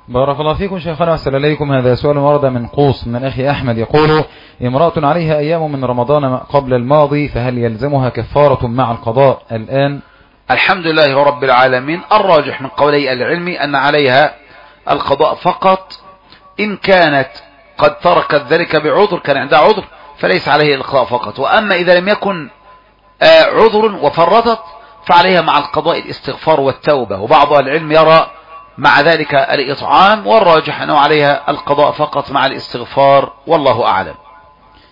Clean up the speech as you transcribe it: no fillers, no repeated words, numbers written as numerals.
بارك الله فيكم شيخنا وأحسن إليكم. هذا سؤال ورد من قوس من أخي أحمد يقول: امرأة عليها أيام من رمضان قبل الماضي، فهل يلزمها كفارة مع القضاء الآن؟ الحمد لله رب العالمين. الراجح من قولي العلم أن عليها القضاء فقط. إن كانت قد تركت ذلك بعذر، كان عندها عذر، فليس عليه القضاء فقط. وأما إذا لم يكن عذر وفرطت فعليها مع القضاء الاستغفار والتوبة. وبعض العلم يرى مع ذلك الإطعام، والراجح أنه عليها القضاء فقط مع الاستغفار، والله أعلم.